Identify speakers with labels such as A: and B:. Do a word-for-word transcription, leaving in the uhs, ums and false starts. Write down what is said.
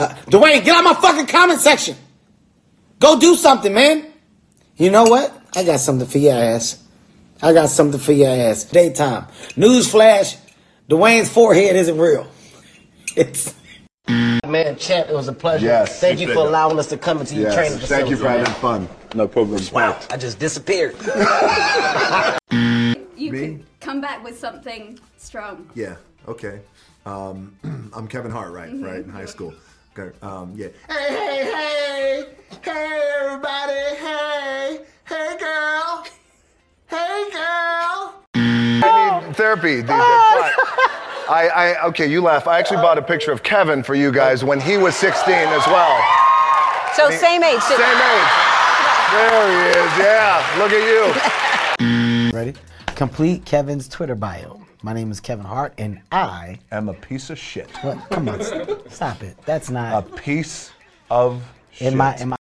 A: Uh, Dwayne, get out my fucking comment section. Go do something, man. You know what? I got something for your ass. I got something for your ass. Daytime. Newsflash. Dwayne's forehead isn't real. It's... Man, champ, it was a pleasure.
B: Yes.
A: Thank you for allowing us to come into your
B: yes.
A: training facility.
B: Thank you for
A: man.
B: having fun. No problem.
A: Wow, I just disappeared.
C: You
B: Me?
C: could come back with something strong.
B: Yeah, okay. Um, I'm Kevin Hart, right? Mm-hmm. Right, in high school. Okay, um, yeah. Hey, hey, hey! Hey, everybody! Hey! Hey, girl! Hey, girl!
D: I need therapy these days, but I, I, okay, you laugh. I actually bought a picture of Kevin for you guys when he was sixteen as well.
E: So I mean, same age.
D: Same age. There he is, yeah. Look at
A: you. Ready? Complete Kevin's Twitter bio. My name is Kevin Hart, and I
D: am a piece of shit.
A: What? Come on, stop it. That's not
D: a piece of shit.
A: In my, in my